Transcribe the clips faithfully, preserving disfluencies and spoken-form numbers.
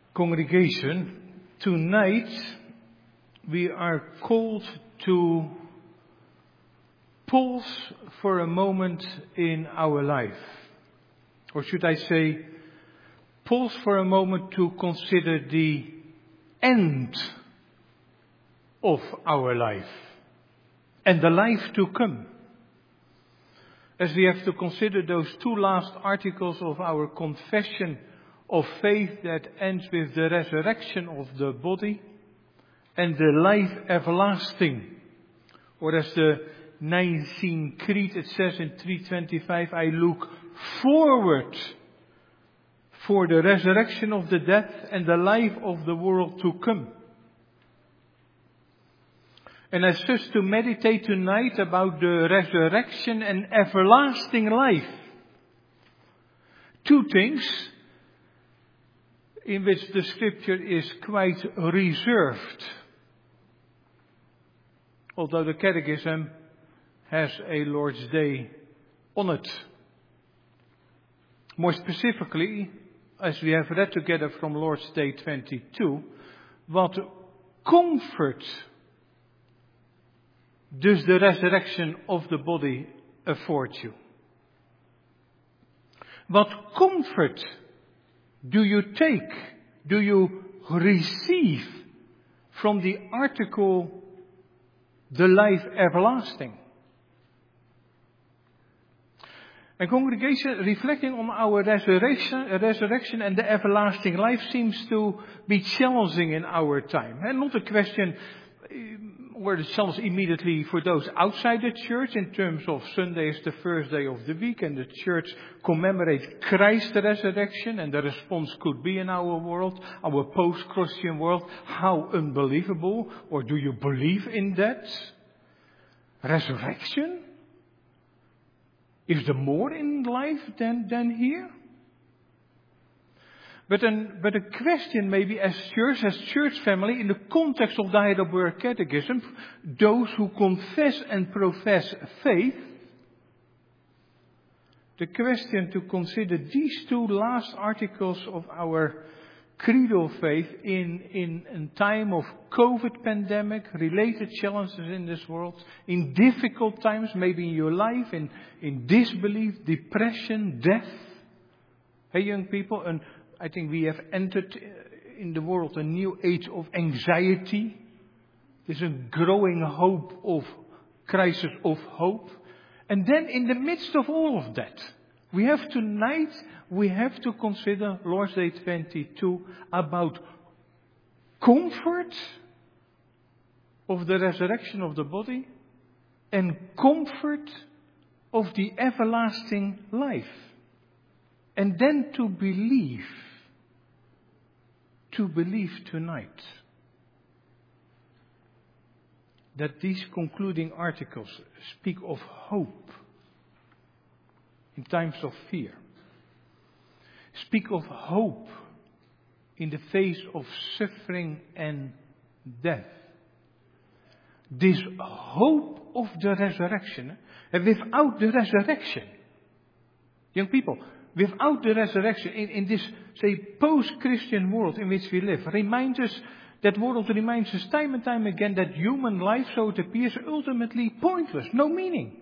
Congregation, tonight we are called to pause for a moment in our life. Or should I say, pause for a moment to consider the end of our life and the life to come. As we have to consider those two last articles of our confession of faith that ends with the resurrection of the body and the life everlasting. Or as the Nicene Creed, it says in three twenty-five, I look forward for the resurrection of the dead and the life of the world to come. And as such to meditate tonight about the resurrection and everlasting life. Two things in which the scripture is quite reserved. Although the Catechism has a Lord's Day on it. More specifically, as we have read together from Lord's Day twenty-two, what comfort does the resurrection of the body afford you? What comfort do you take, do you receive from the article, the life everlasting? And congregation, reflecting on our resurrection, resurrection and the everlasting life seems to be challenging in our time. And not a question where the challenge immediately for those outside the church in terms of Sunday is the first day of the week and the church commemorates Christ's resurrection, and the response could be in our world, our post-Christian world, how unbelievable, or do you believe in that? Resurrection? Is there more in life than, than here? But, an, but a question maybe as church, as church family, in the context of the Heidelberg Catechism, those who confess and profess faith, the question to consider these two last articles of our creedal faith in, in a time of COVID pandemic, related challenges in this world, in difficult times, maybe in your life, in, in disbelief, depression, death. Hey young people, and I think we have entered in the world a new age of anxiety. There's a growing hope of crisis of hope. And then in the midst of all of that, we have tonight, we have to consider Lord's Day twenty-two about comfort of the resurrection of the body and comfort of the everlasting life. And then to believe, to believe tonight that these concluding articles speak of hope in times of fear. Speak of hope in the face of suffering and death. This hope of the resurrection, and without the resurrection, young people, without the resurrection, in, in this, say, post-Christian world in which we live, reminds us, that world reminds us time and time again that human life, so it appears, ultimately pointless, no meaning.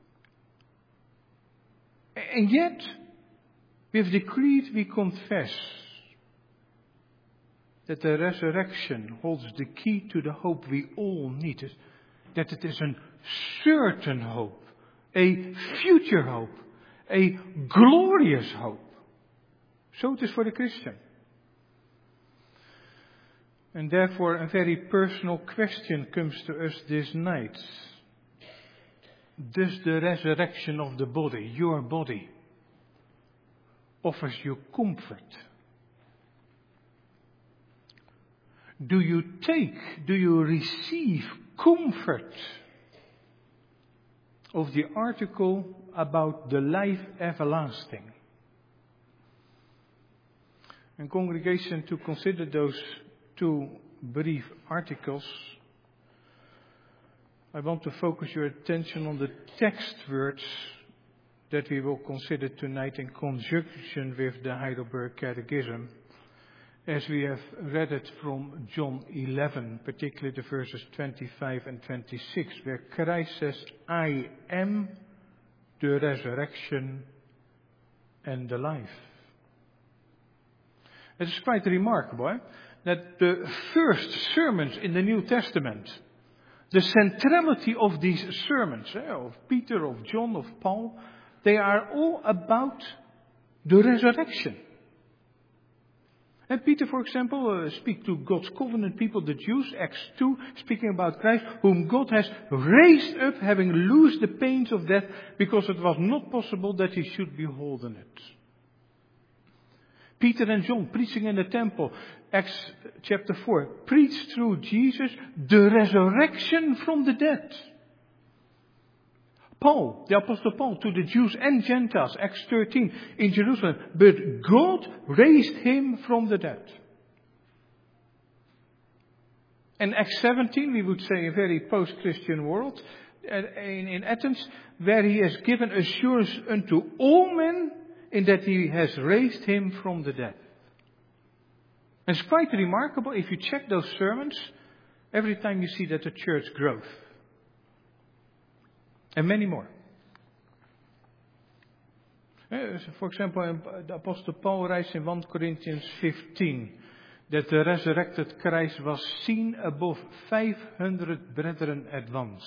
And yet, with the creed we confess that the resurrection holds the key to the hope we all need, that it is a certain hope, a future hope, a glorious hope. So it is for the Christian. And therefore a very personal question comes to us this night. Does the resurrection of the body, your body, offers you comfort? Do you take, do you receive comfort of the article about the life everlasting? And congregation, to consider those two brief articles, I want to focus your attention on the text words that we will consider tonight in conjunction with the Heidelberg Catechism. as we have read it from John eleven, particularly the verses twenty-five and twenty-six, where Christ says, I am the resurrection and the life. It is quite remarkable eh? that the first sermons in the New Testament, the centrality of these sermons, eh, of Peter, of John, of Paul, they are all about the resurrection. And Peter, for example, uh, speaks to God's covenant people, the Jews, Acts two, speaking about Christ, whom God has raised up, having loosed the pains of death, because it was not possible that he should be holden it. Peter and John, preaching in the temple, Acts chapter four, preached through Jesus the resurrection from the dead. Paul, the Apostle Paul, to the Jews and Gentiles, Acts thirteen, in Jerusalem. But God raised him from the dead. And Acts seventeen, we would say a very post-Christian world, in, in Athens, where he has given assurance unto all men in that he has raised him from the dead. And it's quite remarkable, if you check those sermons, every time you see that the church grows. And many more. For example, the Apostle Paul writes in First Corinthians fifteen that the resurrected Christ was seen above five hundred brethren at once.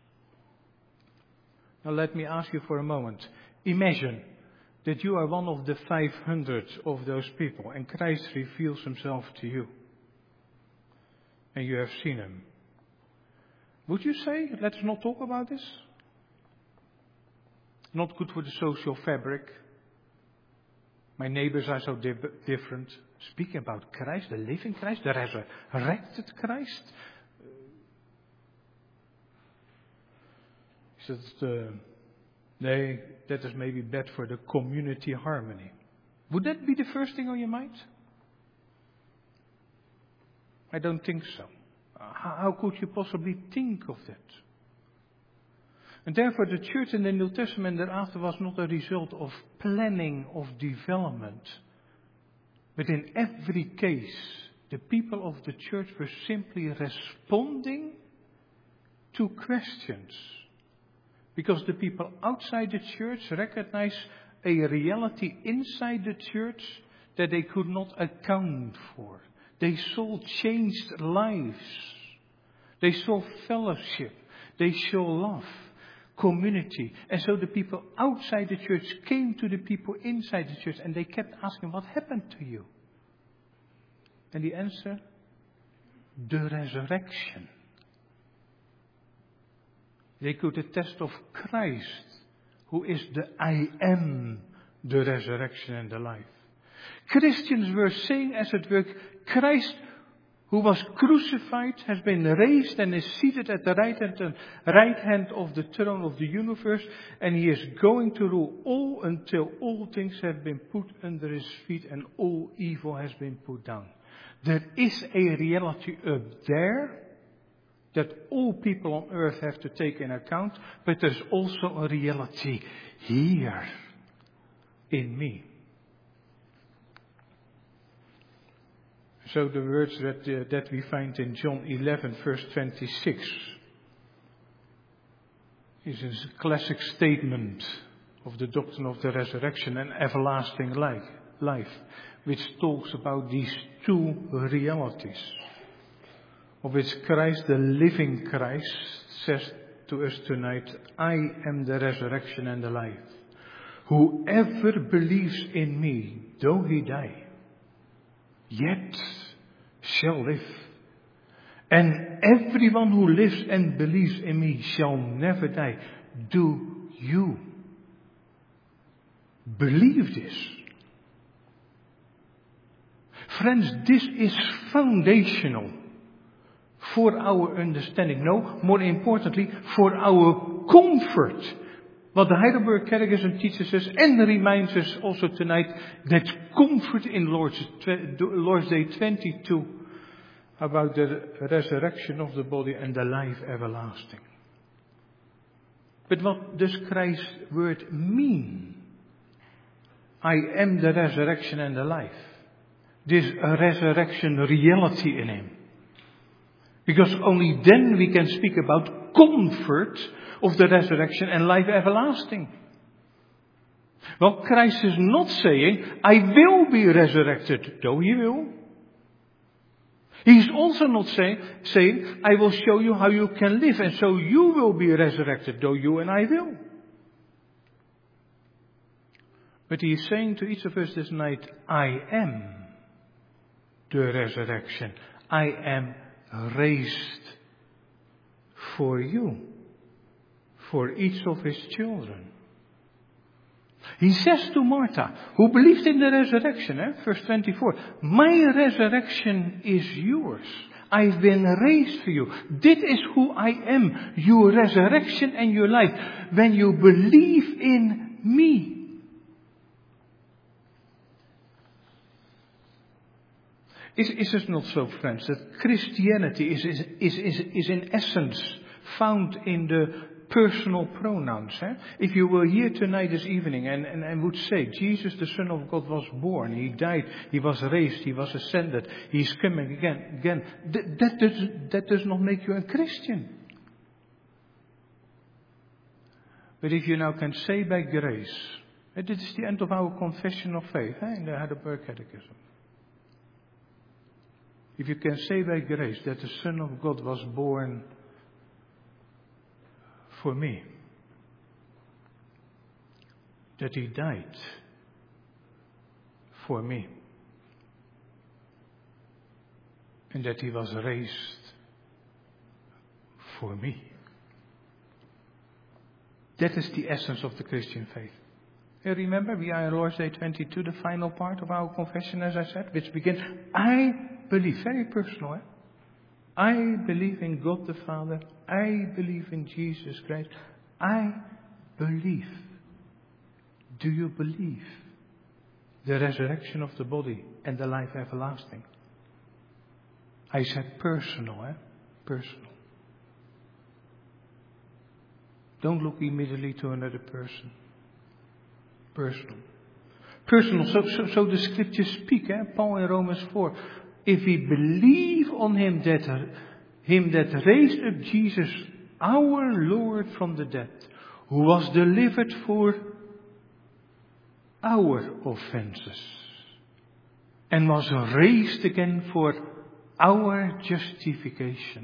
Now let me ask you for a moment. Imagine that you are one of the five hundred of those people and Christ reveals himself to you. And you have seen him. Would you say, let's not talk about this? Not good for the social fabric. My neighbors are so di- different. Speaking about Christ, the living Christ, the resurrected Christ. Is that, uh, nee, that is maybe bad for the community harmony. Would that be the first thing on your mind? I don't think so. How, how could you possibly think of that? And therefore the church in the New Testament thereafter was not a result of planning, of development. But in every case, the people of the church were simply responding to questions. Because the people outside the church recognize a reality inside the church that they could not account for. They saw changed lives. They saw fellowship. They saw love. Community. And so the people outside the church came to the people inside the church and they kept asking, what happened to you? And the answer, the resurrection. They could attest of Christ, who is the I am, the resurrection and the life. Christians were saying, as it were, Christ, who was crucified, has been raised and is seated at the right hand, and right hand of the throne of the universe, and he is going to rule all until all things have been put under his feet and all evil has been put down. There is a reality up there that all people on earth have to take in account, but there's also a reality here in me. So the words that, uh, that we find in John eleven, verse twenty-six, is a classic statement of the doctrine of the resurrection and everlasting life, life, which talks about these two realities, of which Christ, the living Christ, says to us tonight, I am the resurrection and the life. Whoever believes in me, though he die, yet shall live. And everyone who lives and believes in me shall never die. Do you believe this? Friends, this is foundational for our understanding. No, more importantly, for our comfort. What the Heidelberg Catechism teaches us and reminds us also tonight, that comfort in Lord's, Lord's Day twenty-two about the resurrection of the body and the life everlasting. But what does Christ's word mean? I am the resurrection and the life. this resurrection reality in him. Because only then we can speak about comfort of the resurrection and life everlasting. Well, Christ is not saying, I will be resurrected, though he will. He's also not saying, saying, I will show you how you can live, and so you will be resurrected, though you and I will. But he is saying to each of us this night, I am the resurrection. I am raised for you, for each of his children. He says to Martha, who believed in the resurrection, eh? verse twenty-four, my resurrection is yours. I've been raised for you. This is who I am, your resurrection and your life, when you believe in me. Is, is it not so, friends, that Christianity is, is, is, is, is in essence found in the personal pronouns? Eh? If you were here tonight this evening and, and, and would say, Jesus the Son of God was born, he died, he was raised, he was ascended, he's coming again, again, that, that, does, that does not make you a Christian. But if you now can say by grace, and this is the end of our confession of faith eh, in the Heidelberg Catechism. If you can say by grace that the Son of God was born for me, that he died for me, and that he was raised for me. That is the essence of the Christian faith. You remember, we are in Lord's Day twenty-two, the final part of our confession, as I said, which begins, I believe, very personal, eh? I believe in God the Father. I believe in Jesus Christ. I believe. Do you believe the resurrection of the body and the life everlasting? I said personal, eh? Personal. Don't look immediately to another person. Personal. Personal. So, so, so the scriptures speak, eh? Paul in Romans four. If we believe on him that, him that raised up Jesus, our Lord from the dead, who was delivered for our offenses, and was raised again for our justification.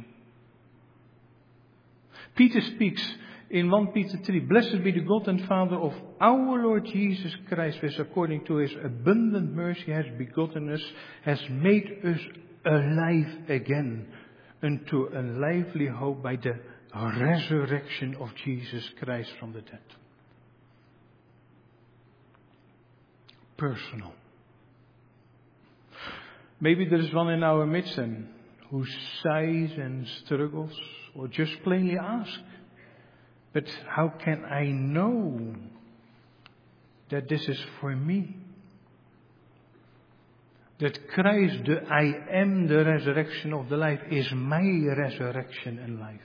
Peter speaks in First Peter three, blessed be the God and Father of our Lord Jesus Christ, which according to his abundant mercy has begotten us, has made us alive again unto a lively hope by the resurrection of Jesus Christ from the dead. Personal. Maybe there is one in our midst and who sighs and struggles or just plainly asks, but how can I know that this is for me? That Christ, the I am the resurrection of the life, is my resurrection and life.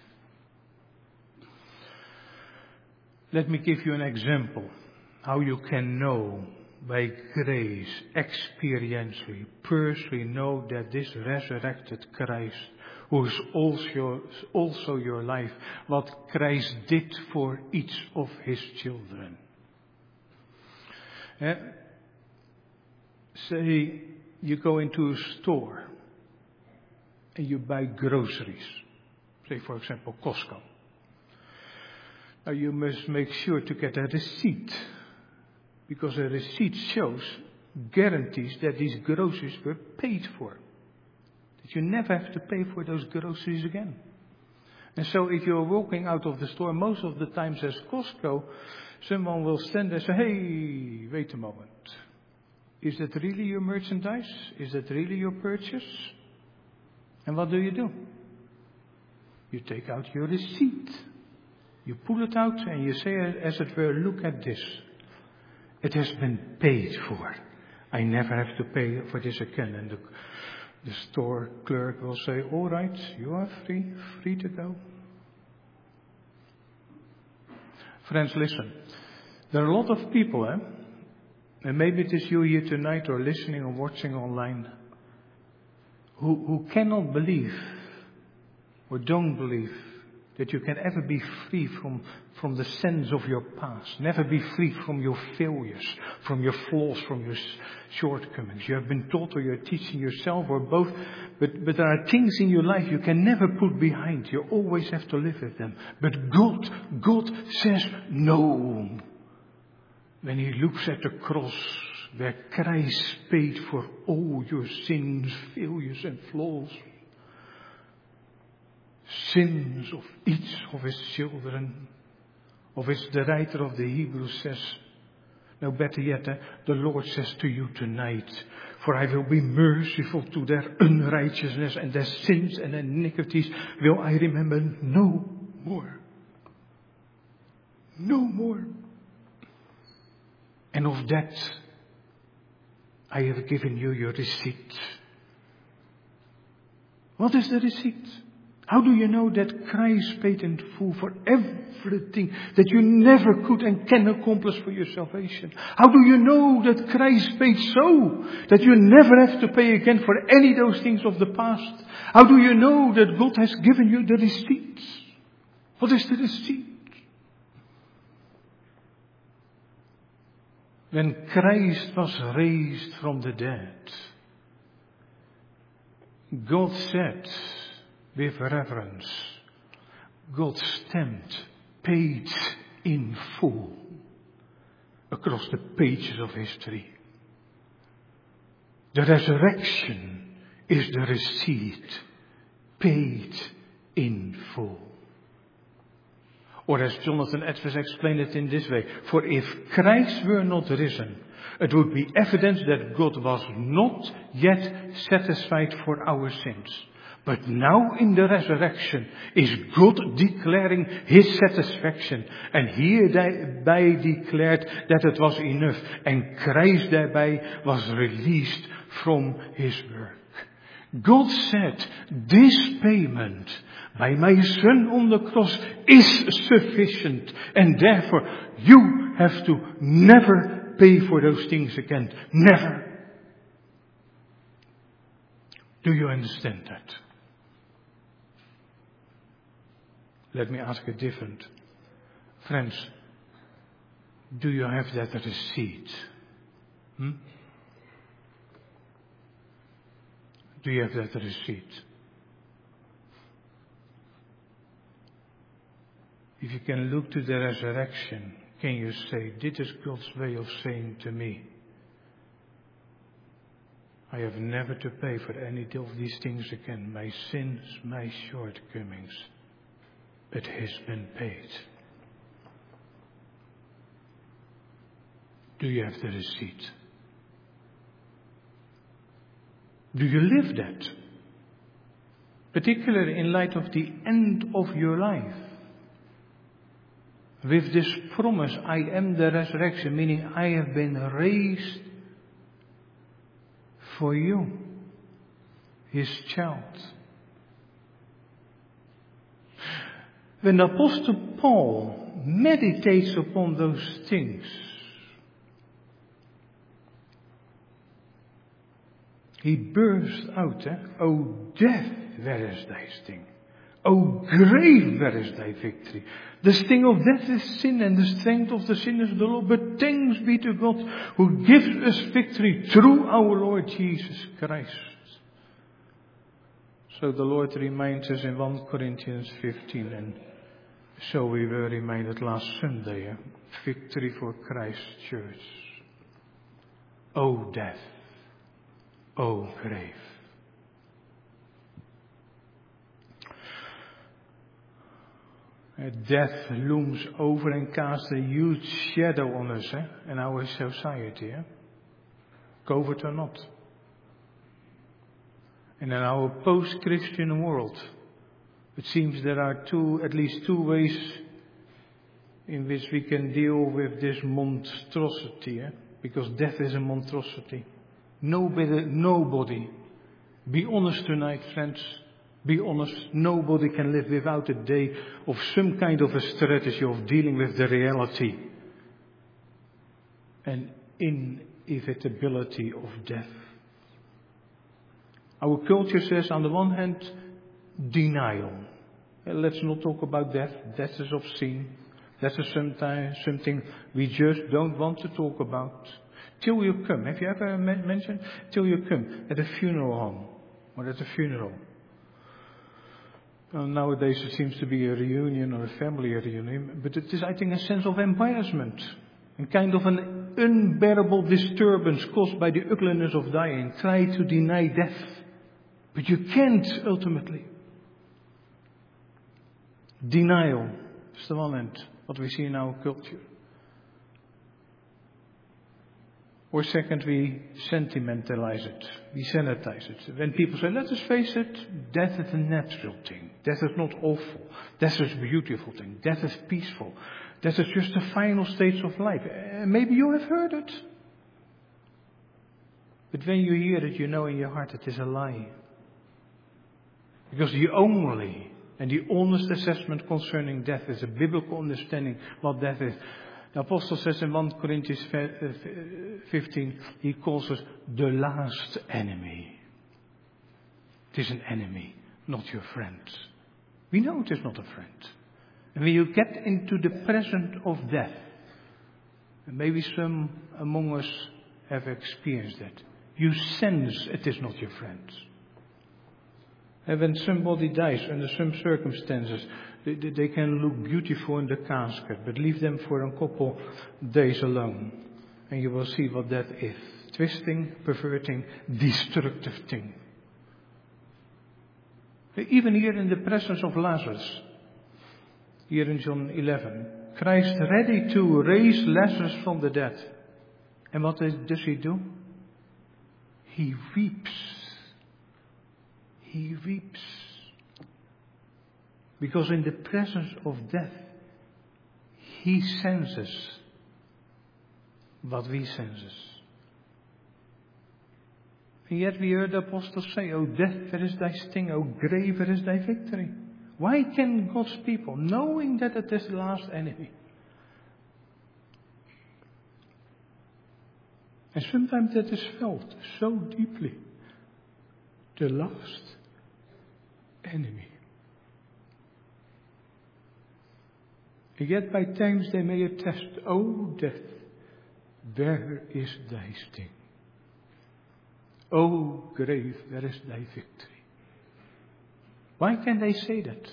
Let me give you an example how you can know by grace, experientially, personally know that this resurrected Christ, who is also, also your life, what Christ did for each of his children. Eh? Say you go into a store and you buy groceries. Say for example Costco. Now you must make sure to get a receipt, because a receipt shows, guarantees that these groceries were paid for. That you never have to pay for those groceries again. And so if you're walking out of the store, most of the times as Costco, someone will stand there and say, hey, wait a moment. Is that really your merchandise? Is that really your purchase? And what do you do? You take out your receipt. You pull it out and you say, as it were, look at this. It has been paid for. I never have to pay for this again. And the, the store clerk will say, all right, you are free, free to go. Friends, listen. There are a lot of people, eh? And maybe it is you here tonight or listening or watching online, who, who cannot believe or don't believe that you can ever be free from, from the sins of your past. Never be free from your failures, from your flaws, from your shortcomings. You have been taught or you're teaching yourself or both. But, but there are things in your life you can never put behind. You always have to live with them. But God, God says no. When He looks at the cross where Christ paid for all your sins, failures and flaws. Sins of each of His children. Of which the writer of the Hebrews says, no, better yet, eh, the Lord says to you tonight, for I will be merciful to their unrighteousness and their sins and iniquities will I remember no more. No more. And of that, I have given you your receipt. What is the receipt? How do you know that Christ paid in full for everything that you never could and can accomplish for your salvation? How do you know that Christ paid so that you never have to pay again for any of those things of the past? How do you know that God has given you the receipt? What is the receipt? When Christ was raised from the dead, God said, with reverence, God stamped, paid in full across the pages of history. The resurrection is the receipt, paid in full. Or as Jonathan Edwards explained it in this way, for if Christ were not risen, it would be evidence that God was not yet satisfied for our sins. But now in the resurrection is God declaring His satisfaction. And He thereby declared that it was enough. And Christ thereby was released from His work. God said, this payment by my Son on the cross is sufficient. And therefore you have to never pay for those things again. Never. Do you understand that? Let me ask it different. Friends, do you have that receipt? Hmm? Do you have that receipt? If you can look to the resurrection, can you say, this is God's way of saying to me, I have never to pay for any of these things again. My sins, my shortcomings. It has been paid. Do you have the receipt? Do you live that? Particularly in light of the end of your life. With this promise, I am the resurrection, meaning I have been raised for you, His child. When the Apostle Paul meditates upon those things, he bursts out, eh? O death, where is thy sting? O grave, where is thy victory? The sting of death is sin, and the strength of the sin is the law. But thanks be to God who gives us victory through our Lord Jesus Christ. So the Lord reminds us in First Corinthians fifteen, and so we were reminded last Sunday, eh? Victory for Christ's church. O death, O grave. Death looms over and casts a huge shadow on us, eh? And our society. Eh? COVID or not. And in our post-Christian world, it seems there are two, at least two ways in which we can deal with this monstrosity. Eh? Because death is a monstrosity. Nobody, nobody, be honest tonight, friends. Be honest, nobody can live without a day of some kind of a strategy of dealing with the reality and inevitability of death. Our culture says, on the one hand, denial. Let's not talk about death. Death is obscene. That is sometimes something we just don't want to talk about. Till you come. Have you ever mentioned till you come at a funeral home or at a funeral? Well, nowadays it seems to be a reunion or a family reunion, but it is, I think, a sense of embarrassment, a kind of an unbearable disturbance caused by the ugliness of dying. Try to deny death, but you can't ultimately. Denial is the one end, what we see in our culture. Or second, we sentimentalize it. We sanitize it. When people say, let us face it, death is a natural thing. Death is not awful. Death is a beautiful thing. Death is peaceful. Death is just the final stage of life. Uh, maybe you have heard it. But when you hear it, you know in your heart it is a lie. Because the only and the honest assessment concerning death is a biblical understanding what death is. The Apostle says in First Corinthians fifteen, he calls us the last enemy. It is an enemy, not your friend. We know it is not a friend. And when you get into the presence of death, and maybe some among us have experienced that, you sense it is not your friend. And when somebody dies under some circumstances, They, they can look beautiful in the casket, but leave them for a couple days alone. And you will see what that is. Twisting, perverting, destructive thing. Even here in the presence of Lazarus, here in John eleven, Christ ready to raise Lazarus from the dead. And what does he do? He weeps. He weeps. Because in the presence of death, he senses what we senses. And yet we heard the apostles say, "O death, where is thy sting? O grave, where is thy victory?" Why can God's people, knowing that it is the last enemy, and sometimes that is felt so deeply, the last enemy. And yet by times they may attest, "O death, where is thy sting? O grave, where is thy victory?" Why can they say that?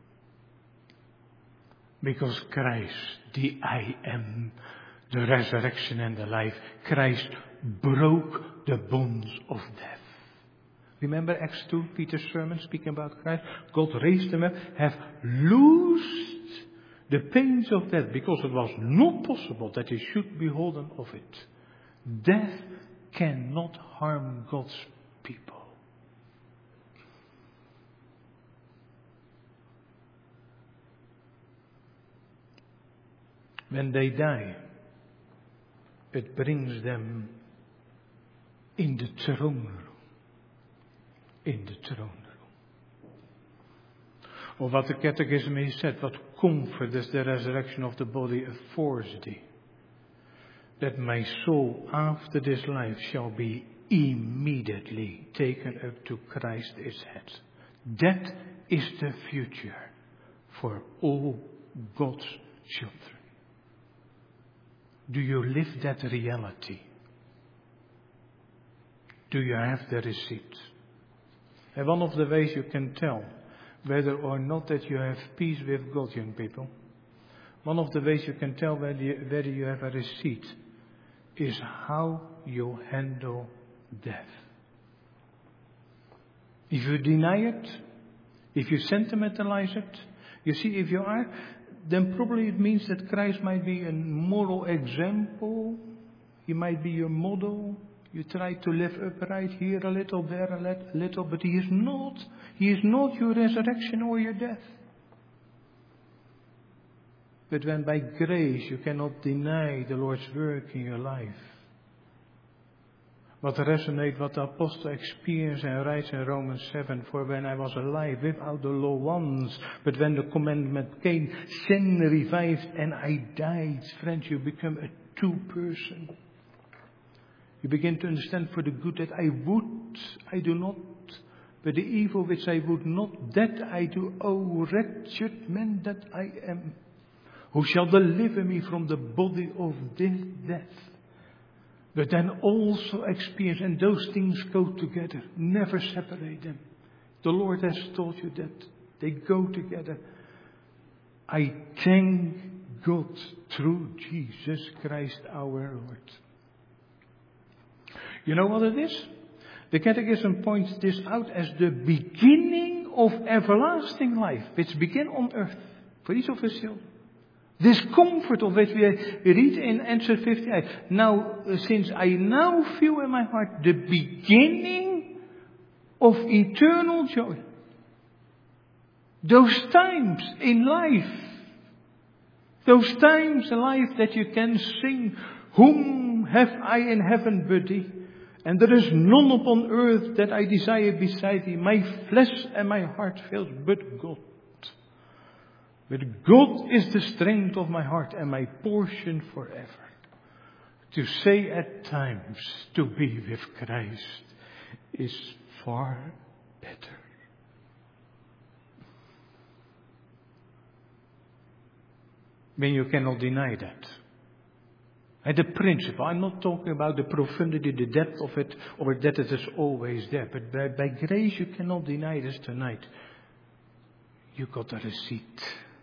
Because Christ, the I am, the resurrection and the life, Christ broke the bonds of death. Remember Acts two, Peter's sermon speaking about Christ? God raised him up, have loosed the pains of death, because it was not possible that he should be holden of it. Death cannot harm God's people. When they die, it brings them in the throne room. In the throne room. Or what the Catechism has said, what comfort does the resurrection of the body affords thee? That my soul after this life shall be immediately taken up to Christ his head. That is the future for all God's children. Do you live that reality? Do you have the receipt? And one of the ways you can tell whether or not that you have peace with God, young people, one of the ways you can tell whether you, whether you have a receipt is how you handle death. If you deny it, if you sentimentalize it, you see, if you are, then probably it means that Christ might be a moral example. He might be your model. You try to live upright here a little, there a little, but he is not. He is not your resurrection or your death. But when by grace you cannot deny the Lord's work in your life, what resonates, what the apostle experienced and writes in Romans seven, "For when I was alive without the law once, but when the commandment came, sin revived and I died." Friends, you become a two person. You begin to understand for the good that I would, I do not, but the evil which I would not, that I do. O wretched man that I am, who shall deliver me from the body of this death? But then also experience, and those things go together. Never separate them. The Lord has told you that they go together. I thank God through Jesus Christ our Lord. You know what it is? The Catechism points this out as the beginning of everlasting life, which begin on earth for each of his children. This comfort of which we read in answer fifty-eight. Now, since I now feel in my heart the beginning of eternal joy. Those times in life, those times in life that you can sing, whom have I in heaven but thee? And there is none upon earth that I desire beside thee. My flesh and my heart fails, but God. But God is the strength of my heart and my portion forever. To say at times, to be with Christ is far better. When you cannot deny that. And the principle, I'm not talking about the profundity, the depth of it, or that it is always there. But by, by grace you cannot deny this tonight. You got a receipt.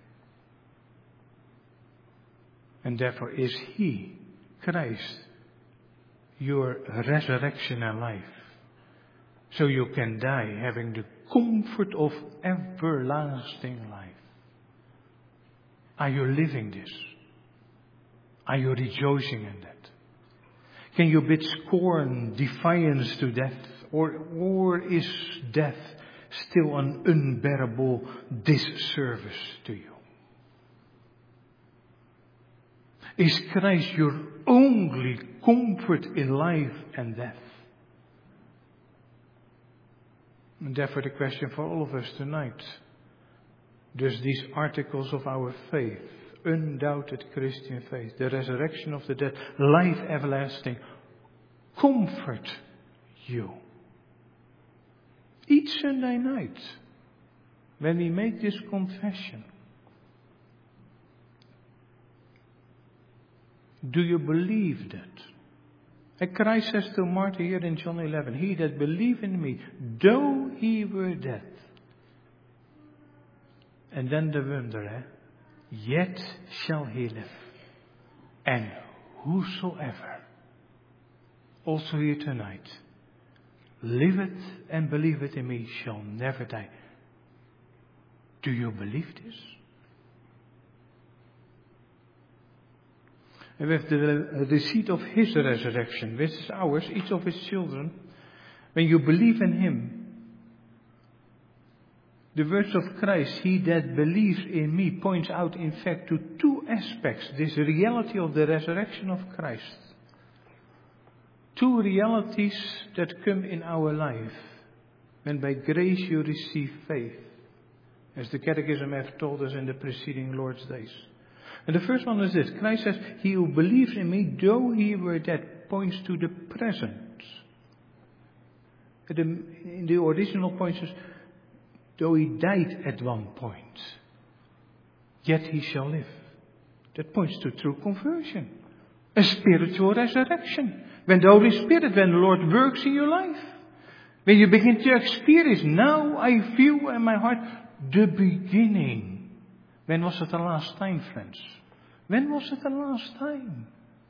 And therefore is He, Christ, your resurrection and life. So you can die having the comfort of everlasting life. Are you living this? Are you rejoicing in that? Can you bid scorn, defiance to death? Or, or is death still an unbearable disservice to you? Is Christ your only comfort in life and death? And therefore the question for all of us tonight. Does these articles of our faith, undoubted Christian faith, the resurrection of the dead, life everlasting, comfort you? Each Sunday night, when we make this confession, do you believe that? And Christ says to Martha here in John eleven, he that believe in me, though he were dead. And then the wonder, eh? Yet shall he live. And whosoever, also here tonight, liveth and believeth in me shall never die. Do you believe this? And with the receipt of his resurrection, which is ours, each of his children, when you believe in him, the words of Christ, he that believes in me, points out in fact to two aspects, this reality of the resurrection of Christ. Two realities that come in our life when by grace you receive faith, as the Catechism has told us in the preceding Lord's days. And the first one is this. Christ says, he who believes in me, though he were dead, points to the present. In the original point says, though he died at one point, yet he shall live. That points to true conversion. A spiritual resurrection. When the Holy Spirit, when the Lord works in your life. When you begin to experience, now I feel in my heart the beginning. When was it the last time, friends? When was it the last time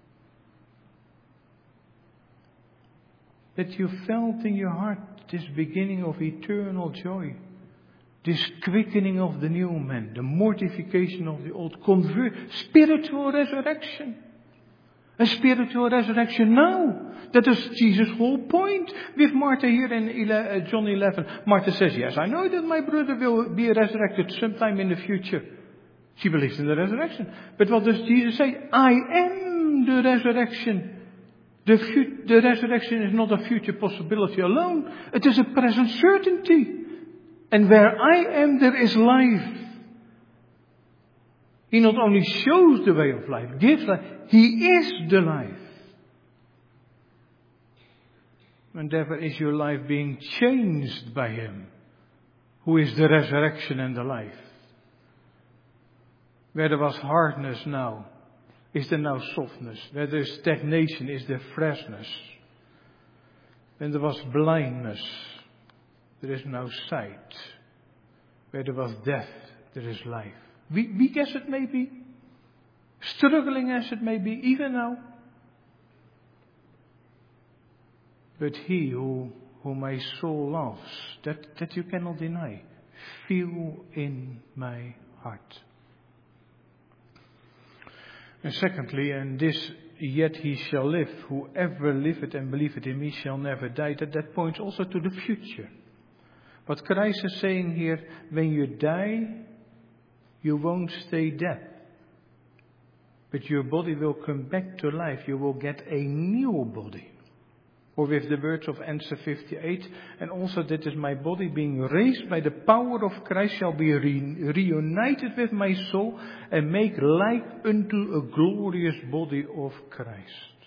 that you felt in your heart this beginning of eternal joy? This quickening of the new man, the mortification of the old, convert, spiritual resurrection. A spiritual resurrection now. That is Jesus' whole point with Martha here in John eleven. Martha says, yes, I know that my brother will be resurrected sometime in the future. She believes in the resurrection. But what does Jesus say? I am the resurrection. The, fu- the resurrection is not a future possibility alone. It is a present certainty. And where I am, there is life. He not only shows the way of life, gives life, he is the life. And therefore is your life being changed by Him, who is the resurrection and the life. Where there was hardness now, is there now softness. Where there is stagnation, is there freshness. When there was blindness, there is now sight. Where there was death, there is life. Weak as it may be, struggling as it may be, even now. But He who, who my soul loves, that, that you cannot deny, feel in my heart. And secondly, and this yet he shall live, whoever liveth and believeth in me shall never die. That, that points also to the future. What Christ is saying here, when you die, you won't stay dead. But your body will come back to life. You will get a new body. Or with the words of answer fifty-eight, and also that is my body being raised by the power of Christ shall be re- reunited with my soul and make like unto a glorious body of Christ.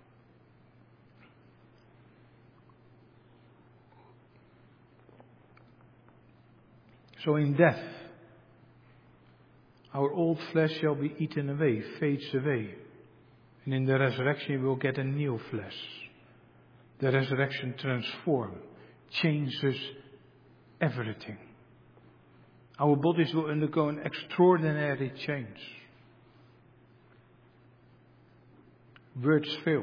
So in death, our old flesh shall be eaten away, fades away. And in the resurrection we will get a new flesh. The resurrection transforms, changes everything. Our bodies will undergo an extraordinary change. Words fail.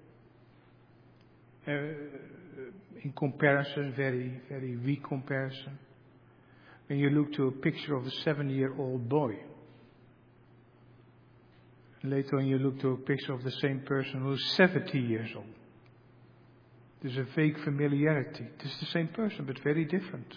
Uh, in comparison, very, very weak comparison. When you look to a picture of a seven-year-old boy, later on you look to a picture of the same person who is seventy years old. There's a vague familiarity. It is the same person, but very different.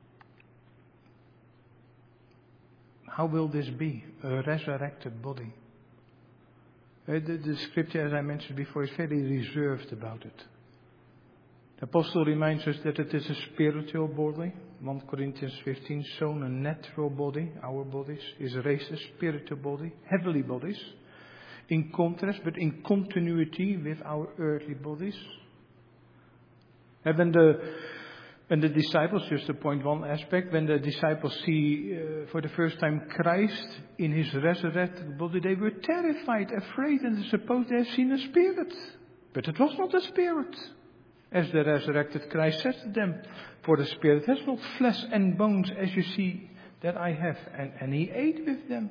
How will this be? A resurrected body. Uh, the, the scripture, as I mentioned before, is very reserved about it. The apostle reminds us that it is a spiritual body. First Corinthians fifteen, sown a natural body, our bodies, is raised a spiritual body, heavenly bodies. In contrast, but in continuity with our earthly bodies. And when the, when the disciples, just to point one aspect, when the disciples see uh, for the first time Christ in His resurrected body, they were terrified, afraid, and they supposed they had seen a spirit. But it was not a spirit. As the resurrected Christ said to them, for the spirit has not flesh and bones as you see that I have. And, and He ate with them.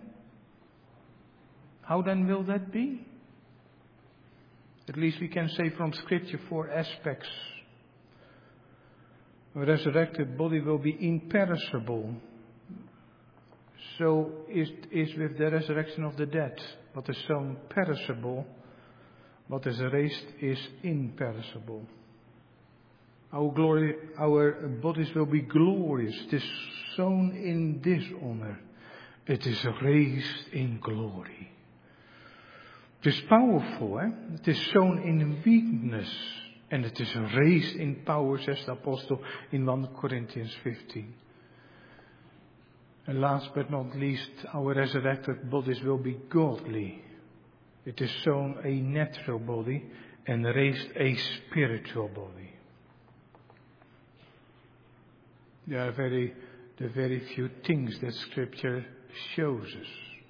How then will that be? At least we can say from Scripture four aspects. A resurrected body will be imperishable. So is is with the resurrection of the dead. What is sown perishable, what is raised is imperishable. Our glory, our bodies will be glorious. It is sown in dishonor. It is raised in glory. It is powerful, eh? It is sown in weakness. And it is raised in power, says the apostle in First Corinthians fifteen. And last but not least, our resurrected bodies will be godly. It is sown a natural body and raised a spiritual body. There are very, the very few things that Scripture shows us.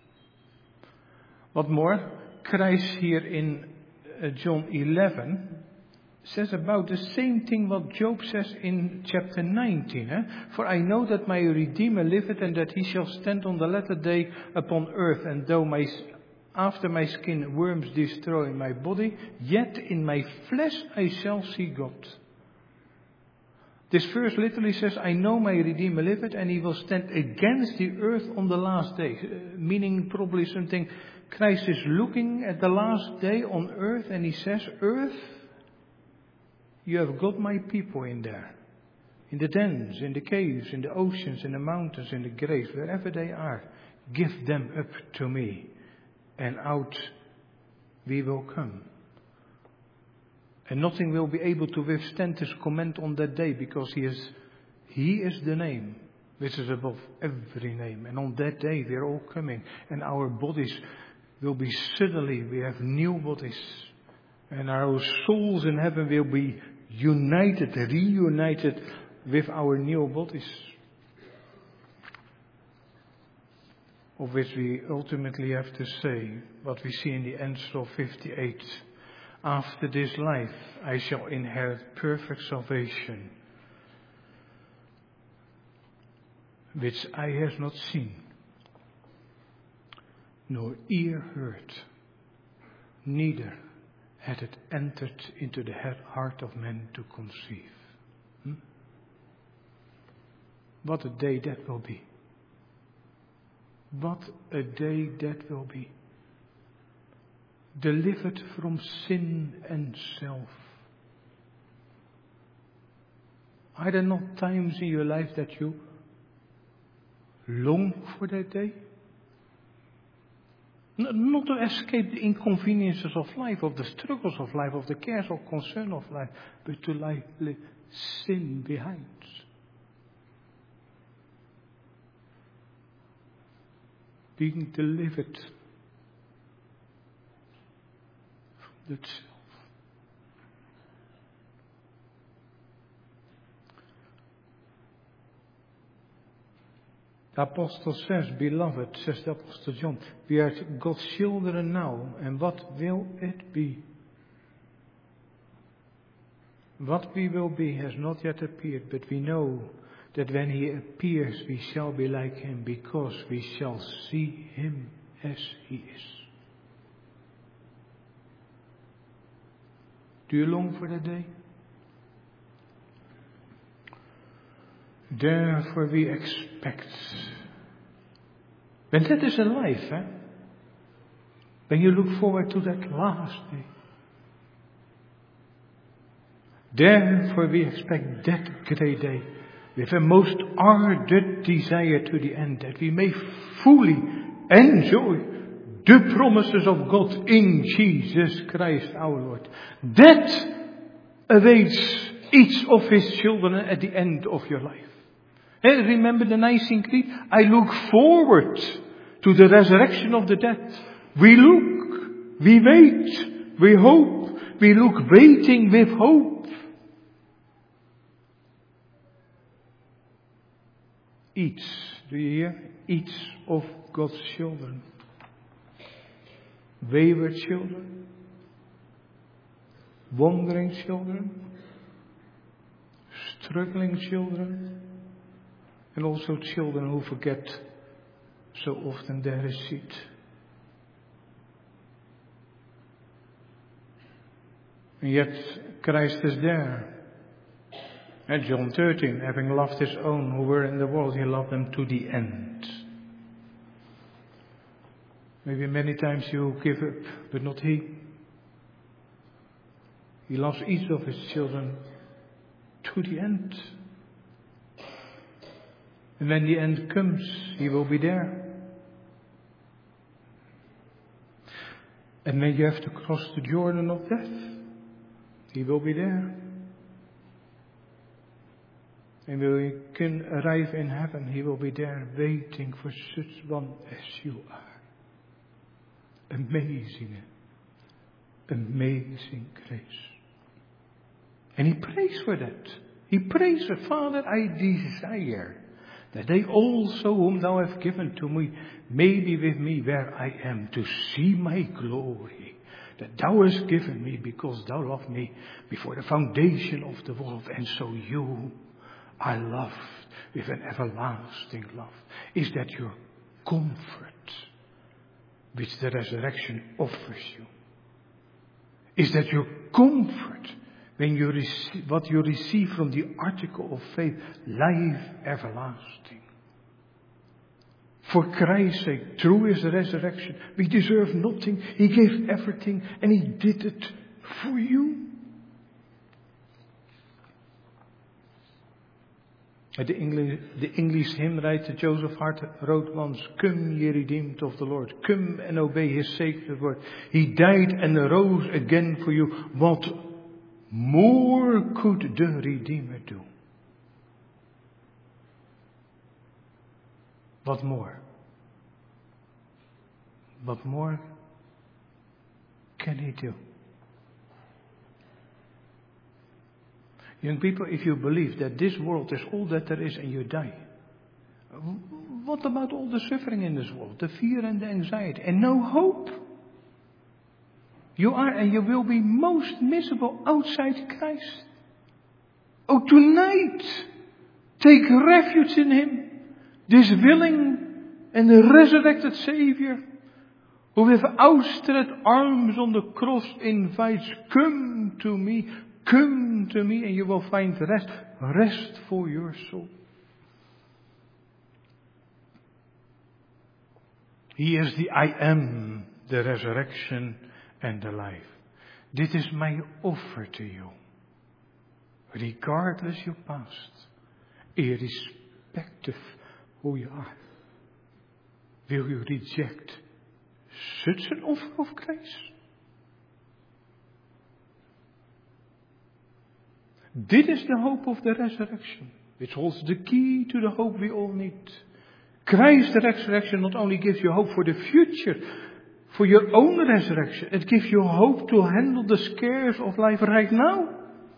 What more? Christ here in uh, John eleven says about the same thing what Job says in chapter nineteen. Eh? For I know that my Redeemer liveth, and that He shall stand on the latter day upon earth. And though my after my skin worms destroy my body, yet in my flesh I shall see God. This verse literally says, I know my Redeemer liveth, and He will stand against the earth on the last day. Uh, meaning probably something, Christ is looking at the last day on earth, and He says, earth, you have got my people in there. In the dens, in the caves, in the oceans, in the mountains, in the graves, wherever they are. Give them up to me. And out we will come. And nothing will be able to withstand His command on that day, because He is, He is the name which is above every name. And on that day we are all coming. And our bodies will be suddenly, we have new bodies. And our souls in heaven will be united, reunited with our new bodies, of which we ultimately have to say what we see in the answer of fifty-eight. After this life I shall inherit perfect salvation, which eye has not seen, nor ear heard, neither had it entered into the heart of man to conceive. Hmm? What a day that will be. What a day that will be. Delivered from sin and self. Are there not times in your life that you long for that day? Not to escape the inconveniences of life, of the struggles of life, of the cares or concern of life, but to leave sin behind. Being delivered from that self. The Apostle says, beloved, says the Apostle John, we are God's children now, and what will it be? What we will be has not yet appeared, but we know that when He appears we shall be like Him, because we shall see Him as He is. Do you long for that day? Therefore we expect. When that is alive, eh? When you look forward to that last day. Therefore we expect that great day with a most ardent desire to the end, that we may fully enjoy the promises of God in Jesus Christ our Lord. That awaits each of His children at the end of your life. Hey, remember the Nicene Creed? I look forward to the resurrection of the dead. We look, we wait, we hope, we look waiting with hope. Each, do you hear? Each of God's children. Wayward children. Wandering children. Struggling children. And also children who forget so often their receipt. And yet Christ is there. At John thirteen, having loved His own who were in the world, He loved them to the end. Maybe many times you give up, but not He. He loves each of His children to the end. And when the end comes, He will be there. And when you have to cross the Jordan of death, He will be there. And when you can arrive in heaven, He will be there waiting for such one as you are. Amazing, amazing grace. And He prays for that. He prays for, Father, I desire that they also whom Thou hast given to me may be with me where I am, to see my glory that Thou hast given me, because Thou loved me before the foundation of the world, and so you are loved with an everlasting love. Is that your comfort which the resurrection offers you? Is that your comfort when you receive what you receive from the article of faith, life everlasting? For Christ's sake, through His resurrection, we deserve nothing. He gave everything, and He did it for you. The English, the English hymn writer Joseph Hart wrote once, "Come, ye redeemed of the Lord, come and obey His sacred word. He died and arose again for you. What more could the Redeemer do?" What more? What more can He do? Young people, if you believe that this world is all that there is and you die, what about all the suffering in this world, the fear and the anxiety, and no hope? You are and you will be most miserable outside Christ. Oh, tonight, take refuge in Him, this willing and resurrected Savior, who with outstretched arms on the cross invites, come to me, come to me, and you will find rest, rest for your soul. He is the I am, the resurrection and the life. This is my offer to you. Regardless your past, irrespective who you are, will you reject such an offer of grace? This is the hope of the resurrection, which holds the key to the hope we all need. Christ's resurrection not only gives you hope for the future, for your own resurrection, it gives you hope to handle the scares of life right now.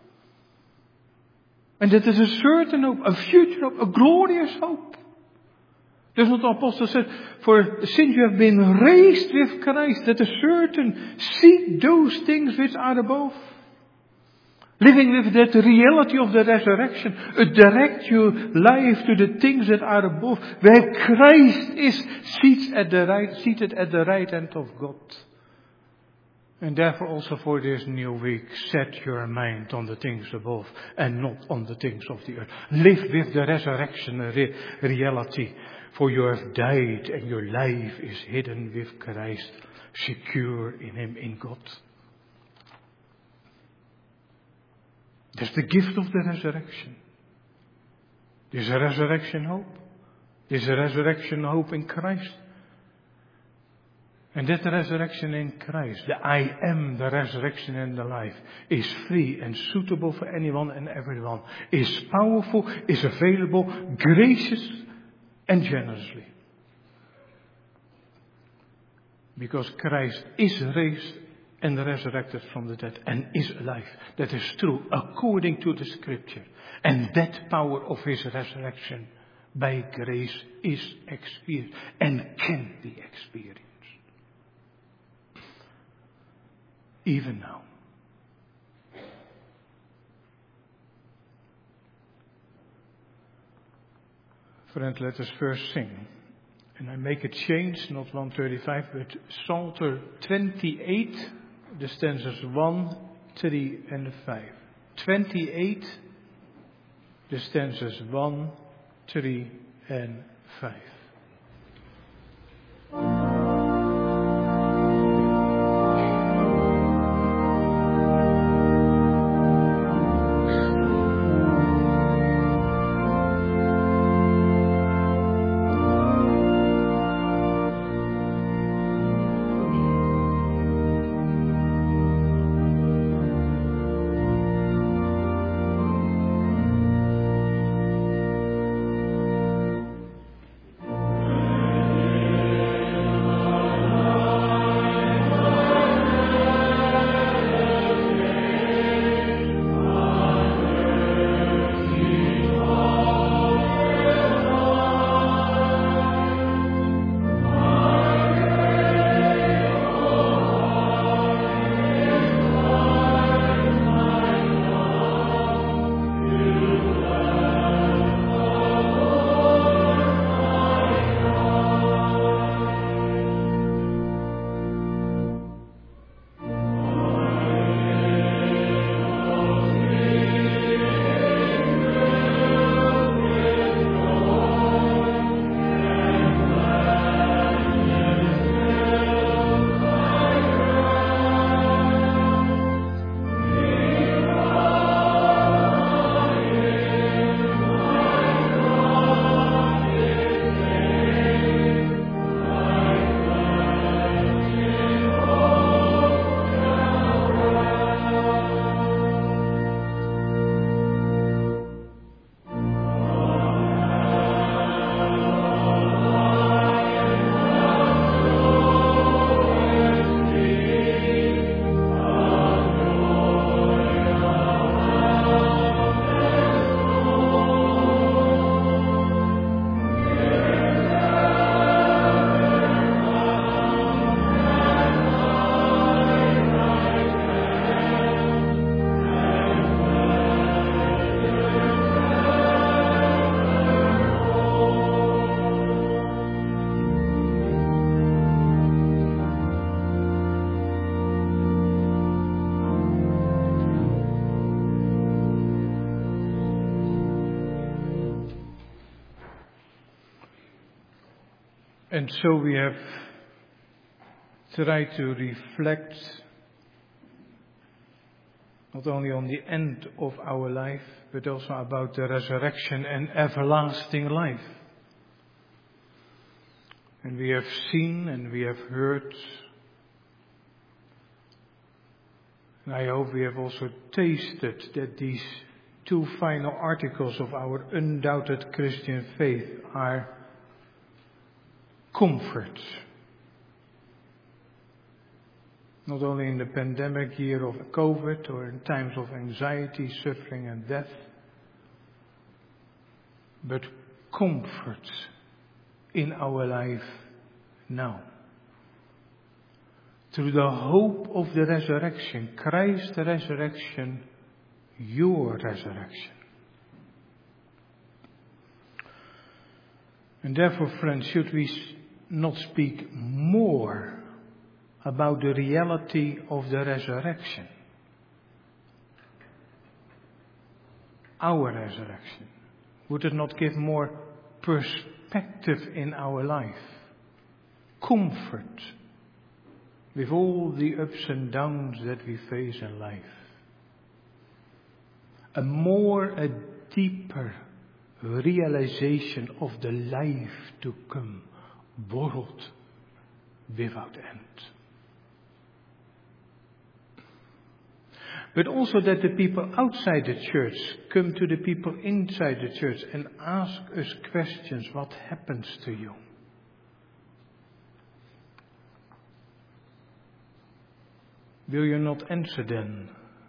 And that is a certain hope, a future hope, a glorious hope. Does not the apostle said, for since you have been raised with Christ, that a certain seek those things which are above. Living with that reality of the resurrection, it directs your life to the things that are above, where Christ is seated at the right, seated at the right hand of God. And therefore also for this new week, set your mind on the things above and not on the things of the earth. Live with the resurrection re- reality, for you have died and your life is hidden with Christ, secure in Him, in God. That's the gift of the resurrection. There's a resurrection hope. There's a resurrection hope in Christ. And that resurrection in Christ, the I am, the resurrection and the life, is free and suitable for anyone and everyone. Is powerful, is available, gracious and generously. Because Christ is raised and resurrected from the dead and is alive. That is true according to the scripture. And that power of His resurrection by grace is experienced and can be experienced. Even now. Friend, let us first sing. And I make a change, not one thirty-five, but Psalter twenty-eight, the stanzas one, three, and five. twenty-eight, the stanzas one, three, and five. And so we have tried to reflect not only on the end of our life, but also about the resurrection and everlasting life. And we have seen and we have heard, and I hope we have also tasted that these two final articles of our undoubted Christian faith are comfort. Not only in the pandemic year of COVID or in times of anxiety, suffering and death, but comfort in our life now. Through the hope of the resurrection, Christ's resurrection, your resurrection. And therefore, friends, should we not speak more about the reality of the resurrection? Our resurrection. Would it not give more perspective in our life? Comfort with all the ups and downs that we face in life. A more, a deeper realization of the life to come, world without end. But also that the people outside the church come to the people inside the church and ask us questions. What happens to you? Will you not answer then?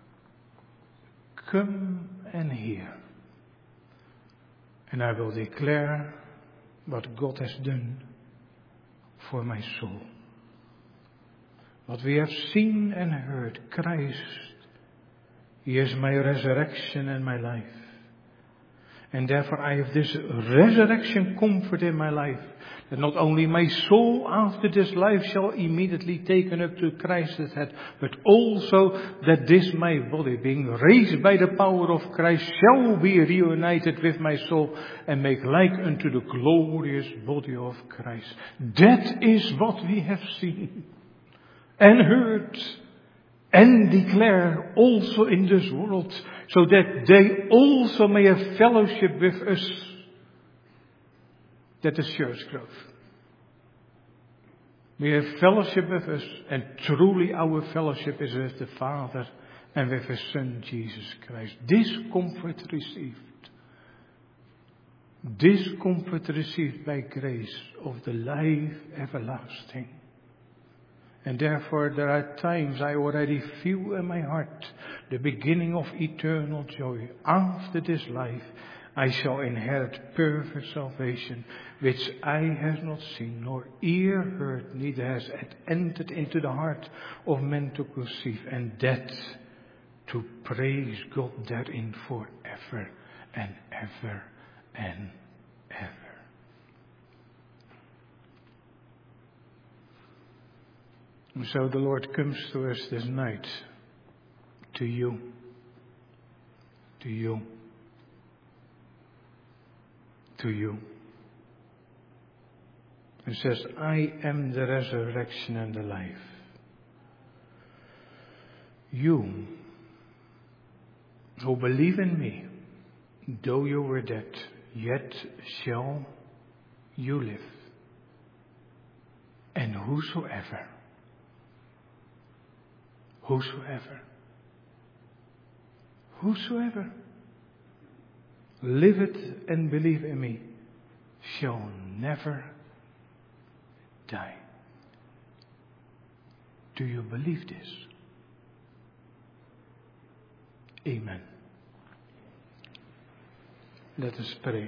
Come and hear. And I will declare what God has done for my soul. What we have seen and heard, Christ, He is my resurrection and my life. And therefore I have this resurrection comfort in my life. That not only my soul after this life shall immediately taken up to Christ's head, but also that this my body, being raised by the power of Christ, shall be reunited with my soul and make like unto the glorious body of Christ. That is what we have seen and heard and declare also in this world, so that they also may have fellowship with us. That is church growth. We have fellowship with us, and truly our fellowship is with the Father and with His Son Jesus Christ. This comfort received, this comfort received by grace of the life everlasting. And therefore there are times I already feel in my heart the beginning of eternal joy. After this life I shall inherit perfect salvation, which eye has not seen, nor ear heard, neither has it entered into the heart of men to conceive, and that to praise God therein forever and ever and ever. And so the Lord comes to us this night, to you, to you, to you, and says, I am the resurrection and the life. You who believe in me, though you were dead, yet shall you live. And whosoever Whosoever, whosoever liveth and believe in me shall never die. Do you believe this? Amen. Let us pray.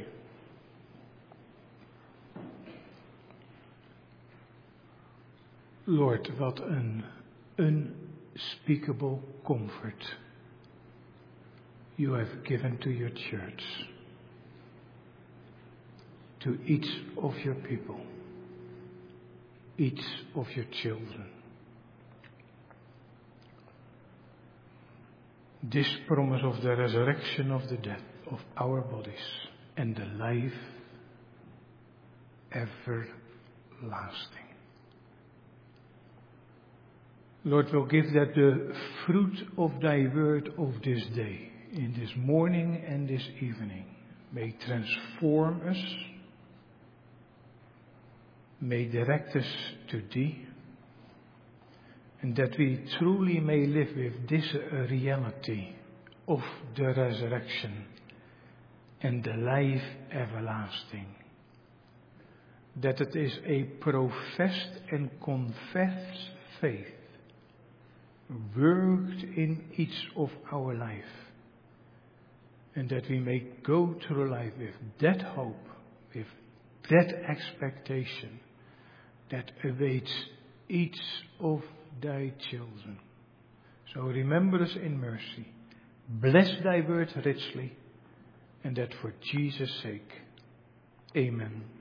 Lord, what an unspeakable comfort you have given to your church, to each of your people, each of your children. This promise of the resurrection of the dead of our bodies and the life lasting. Lord, we'll give that the fruit of thy word of this day, in this morning and this evening, may transform us, may direct us to thee, and that we truly may live with this reality of the resurrection and the life everlasting. That it is a professed and confessed faith worked in each of our life, and that we may go through life with that hope, with that expectation that awaits each of thy children. So remember us in mercy, bless thy word richly, and that for Jesus' sake. Amen.